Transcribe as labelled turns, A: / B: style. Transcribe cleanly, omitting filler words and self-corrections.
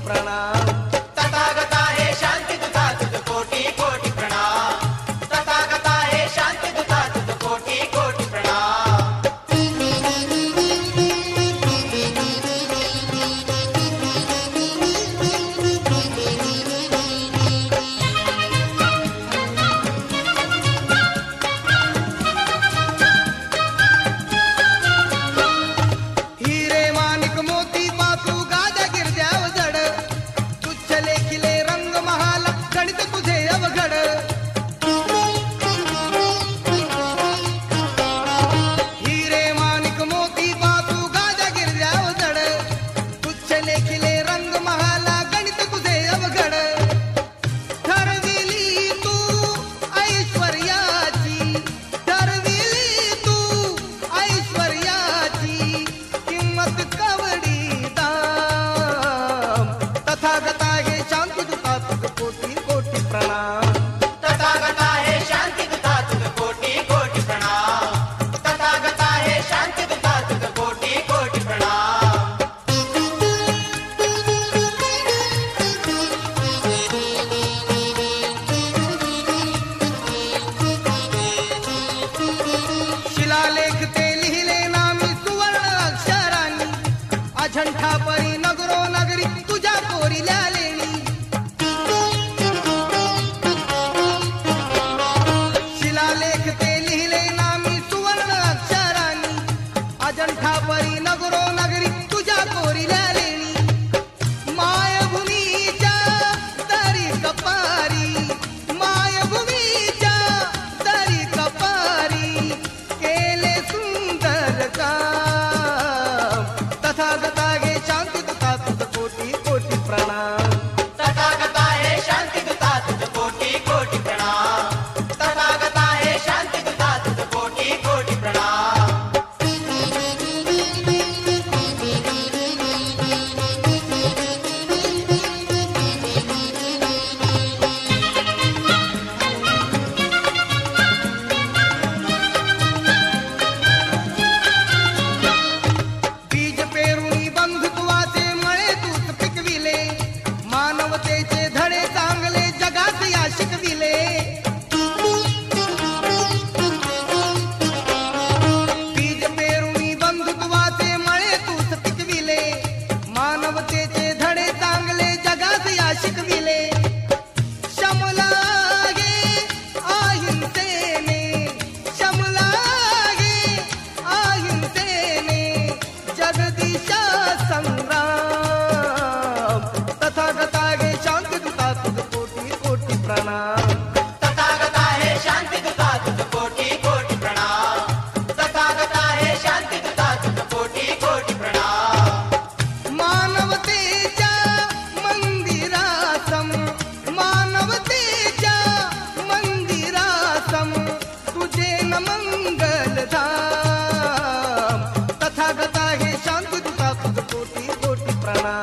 A: प्रणाम.
B: तथागता हे शांती दूता तुझ कोटी कोटी प्रणाम. तथागता हे शांती दूता तुझ कोटी कोटी प्रणाम.
A: हिरे माणिक मोती पासू गाजा गिरद्याव जड, तुच्छ लेखिले रंग महाला गणित तुझे अवघड. हिरे माणिक मोती पासू गाजा गिरद्याव जड, तुच्छ लेखिले रंग महाला गणित तुझे अवघड. ठरविली तू ऐश्वर्याची, ठरविली तू ऐश्वर्याची, किंमत कवडी दाम. तथागता हे शांती दूता तुझ कोटी कोटी प्रणाम.
B: तथागता हे शांती दूता तुझ कोटी कोटी प्रणाम. तथागता हे शांती दूता तुझ कोटी कोटी प्रणाम.
A: शिलालेख ते लिहिले नामी सुवर्ण अक्षरांनी, अजंठा परी नगरो नगरी तुझ्या कोरिल्या लेणी. शिलालेख ते लिहिले नामी सुवर्ण अक्षरांनी, अजंठा परी नगरो नगरी तुझ्या कोरिल्या लेणी. मायभूमीच्या दरी कपारी, मायभूमीच्या दरी कपारी, केले सुंदर काम. तथागता हे शांती दूता तुझ कोटी कोटी प्रणाम.
B: तथागता हे शांती दूता तुझ कोटी कोटी प्रणाम. तथागता हे शांती दूता तुझ कोटी कोटी प्रणाम.
A: बीज पेरुनी बंधुत्वाचे मळे तूच पिकविले, मानवतेचे धडे चांगले जगात या शिकविले. बीज पेरुनी बंधुत्वाचे मळे तूच पिकविले, मानवतेचे धडे चांगले जगात या शिकविले. शमला गे अहिंसेने, शमला गे अहिंसेने, जगदीशा संग्राम. तथागता हे शांती दूता तुझ कोटी कोटी प्रणाम.
B: तथागता हे शांती दूता तुझ कोटी कोटी प्रणाम. तथागता हे शांती दूता तुझ कोटी कोटी प्रणाम.
A: मानवतेच्या मंदिरासम, मानवतेच्या मंदिरासम, तुझे न मंगलधाम. तथागता हे शांती दूता तुझ कोटी कोटी प्रणाम.